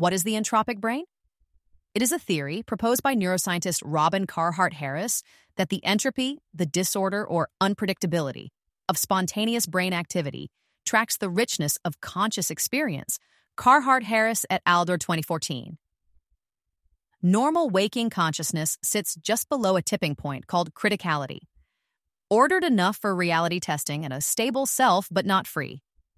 What is the entropic brain? It is a theory proposed by neuroscientist Robin Carhart Harris that the entropy, the disorder or unpredictability of spontaneous brain activity tracks the richness of conscious experience. Carhart Harris et al. 2014. Normal waking consciousness sits just below a tipping point called criticality, ordered enough for reality testing and a stable self but not free.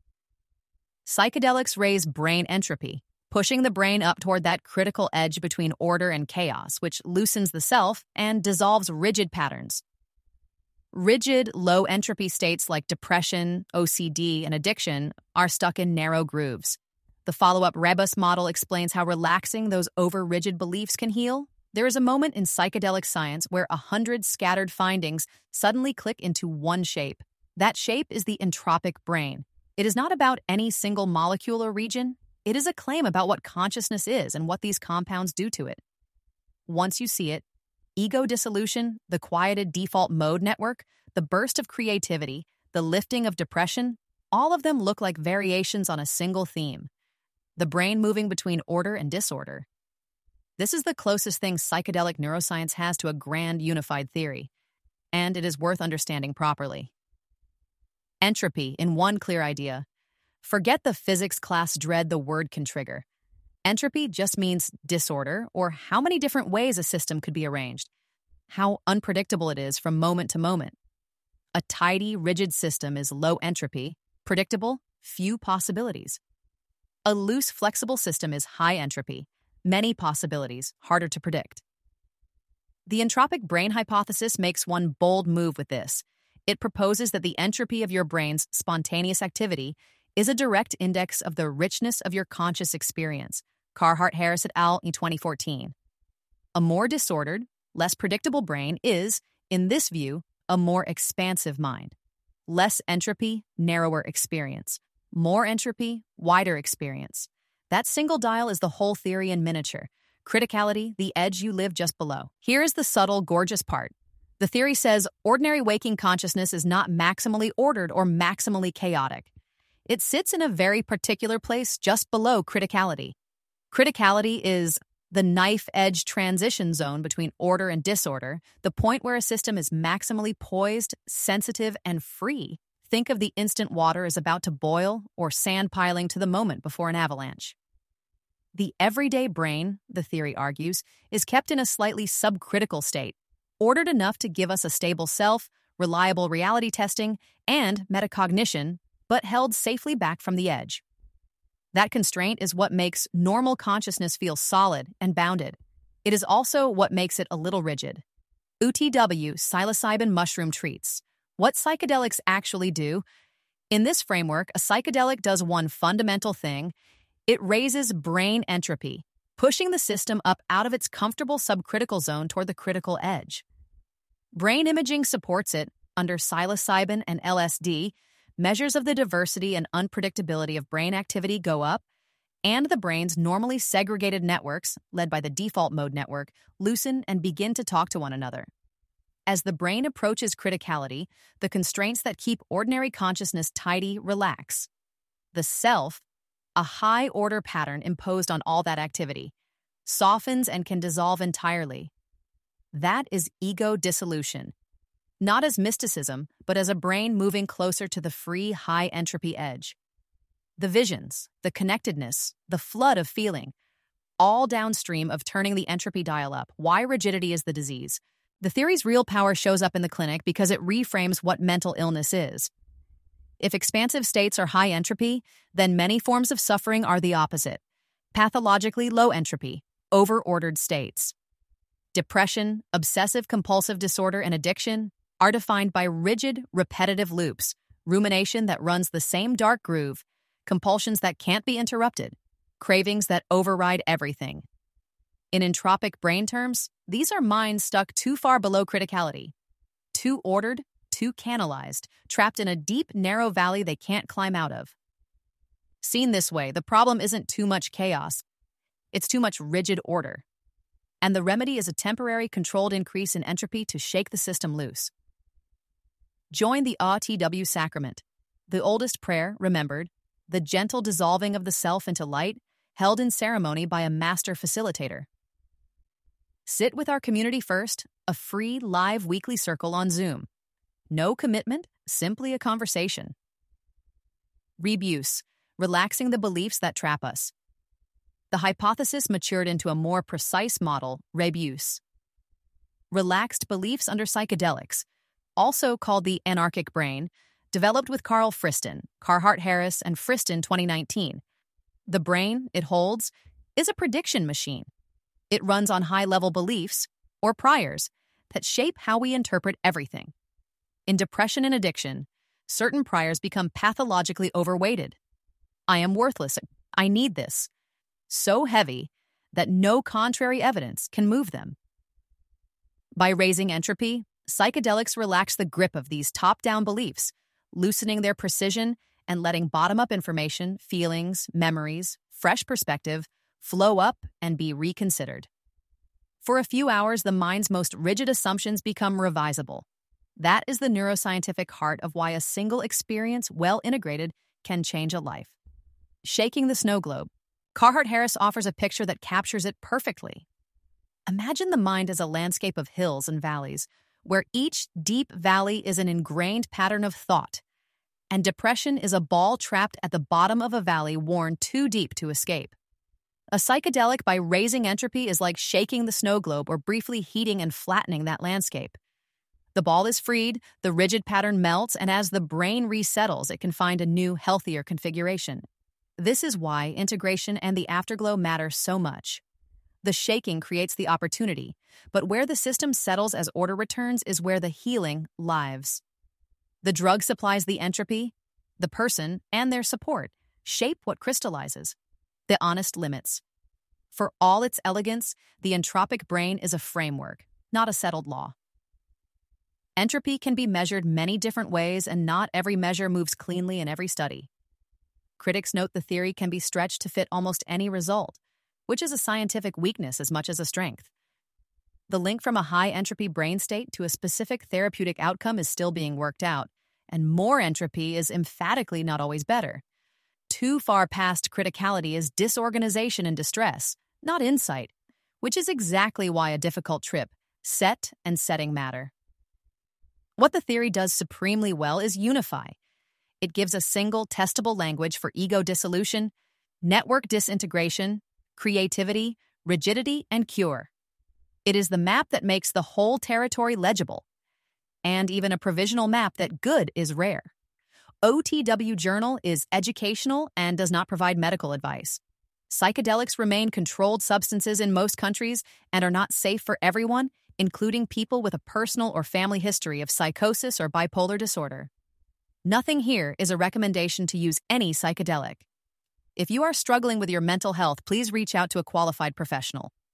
Psychedelics raise brain entropy, pushing the brain up toward that critical edge between order and chaos, which loosens the self and dissolves rigid patterns. Rigid, low-entropy states like depression, OCD, and addiction are stuck in narrow grooves. The follow-up Rebus model explains how relaxing those over-rigid beliefs can heal. There is a moment in psychedelic science where 100 scattered findings suddenly click into one shape. That shape is the entropic brain. It is not about any single molecule or region. It is a claim about what consciousness is and what these compounds do to it. Once you see it, ego dissolution, the quieted default mode network, the burst of creativity, the lifting of depression, all of them look like variations on a single theme: the brain moving between order and disorder. This is the closest thing psychedelic neuroscience has to a grand unified theory, and it is worth understanding properly. Entropy, in one clear idea. Forget the physics class dread the word can trigger. Entropy just means disorder, or how many different ways a system could be arranged, how unpredictable it is from moment to moment. A tidy, rigid system is low entropy, predictable, few possibilities. A loose, flexible system is high entropy, many possibilities, harder to predict. The entropic brain hypothesis makes one bold move with this. It proposes that the entropy of your brain's spontaneous activity is a direct index of the richness of your conscious experience. Carhart Harris et al. In 2014. A more disordered, less predictable brain is, in this view, a more expansive mind. Less entropy, narrower experience. More entropy, wider experience. That single dial is the whole theory in miniature. Criticality, the edge you live just below. Here is the subtle, gorgeous part. The theory says ordinary waking consciousness is not maximally ordered or maximally chaotic. It sits in a very particular place just below criticality. Criticality is the knife-edge transition zone between order and disorder, the point where a system is maximally poised, sensitive, and free. Think of the instant water is about to boil or sand piling to the moment before an avalanche. The everyday brain, the theory argues, is kept in a slightly subcritical state, ordered enough to give us a stable self, reliable reality testing, and metacognition, but held safely back from the edge. That constraint is what makes normal consciousness feel solid and bounded. It is also what makes it a little rigid. UTW, psilocybin mushroom treats. What psychedelics actually do? In this framework, a psychedelic does one fundamental thing. It raises brain entropy, pushing the system up out of its comfortable subcritical zone toward the critical edge. Brain imaging supports it under psilocybin and LSD. Measures of the diversity and unpredictability of brain activity go up, and the brain's normally segregated networks, led by the default mode network, loosen and begin to talk to one another. As the brain approaches criticality, the constraints that keep ordinary consciousness tidy relax. The self, a high-order pattern imposed on all that activity, softens and can dissolve entirely. That is ego dissolution. Not as mysticism, but as a brain moving closer to the free, high-entropy edge. The visions, the connectedness, the flood of feeling, all downstream of turning the entropy dial up. Why rigidity is the disease? The theory's real power shows up in the clinic because it reframes what mental illness is. If expansive states are high entropy, then many forms of suffering are the opposite. Pathologically low entropy, over-ordered states. Depression, obsessive-compulsive disorder, and addiction are defined by rigid, repetitive loops, rumination that runs the same dark groove, compulsions that can't be interrupted, cravings that override everything. In entropic brain terms, these are minds stuck too far below criticality, too ordered, too canalized, trapped in a deep, narrow valley they can't climb out of. Seen this way, the problem isn't too much chaos, it's too much rigid order. And the remedy is a temporary, controlled increase in entropy to shake the system loose. Join the ATW sacrament, the oldest prayer, remembered, the gentle dissolving of the self into light, held in ceremony by a master facilitator. Sit with our community first, a free live weekly circle on Zoom. No commitment, simply a conversation. Rebuse, relaxing the beliefs that trap us. The hypothesis matured into a more precise model, rebuse. Relaxed beliefs under psychedelics, also called the anarchic brain, developed with Carl Friston, Carhart-Harris, and Friston 2019. The brain it holds is a prediction machine. It runs on high-level beliefs, or priors, that shape how we interpret everything. In depression and addiction, certain priors become pathologically overweighted. I am worthless. I need this. So heavy that no contrary evidence can move them. By raising entropy, psychedelics relax the grip of these top-down beliefs, loosening their precision and letting bottom-up information, feelings, memories, fresh perspective flow up and be reconsidered. For a few hours, the mind's most rigid assumptions become revisable. That is the neuroscientific heart of why a single experience, well integrated, can change a life. Shaking the snow globe, Carhart-Harris offers a picture that captures it perfectly. Imagine the mind as a landscape of hills and valleys, where each deep valley is an ingrained pattern of thought, and depression is a ball trapped at the bottom of a valley worn too deep to escape. A psychedelic by raising entropy is like shaking the snow globe or briefly heating and flattening that landscape. The ball is freed, the rigid pattern melts, and as the brain resettles, it can find a new, healthier configuration. This is why integration and the afterglow matter so much. The shaking creates the opportunity, but where the system settles as order returns is where the healing lives. The drug supplies the entropy, the person, and their support shape what crystallizes. The honest limits. For all its elegance, the entropic brain is a framework, not a settled law. Entropy can be measured many different ways, and not every measure moves cleanly in every study. Critics note the theory can be stretched to fit almost any result, which is a scientific weakness as much as a strength. The link from a high-entropy brain state to a specific therapeutic outcome is still being worked out, and more entropy is emphatically not always better. Too far past criticality is disorganization and distress, not insight, which is exactly why a difficult trip, set and setting matter. What the theory does supremely well is unify. It gives a single, testable language for ego dissolution, network disintegration, creativity, rigidity, and cure. It is the map that makes the whole territory legible, and even a provisional map that good is rare. OTW Journal is educational and does not provide medical advice. Psychedelics remain controlled substances in most countries and are not safe for everyone, including people with a personal or family history of psychosis or bipolar disorder. Nothing here is a recommendation to use any psychedelic. If you are struggling with your mental health, please reach out to a qualified professional.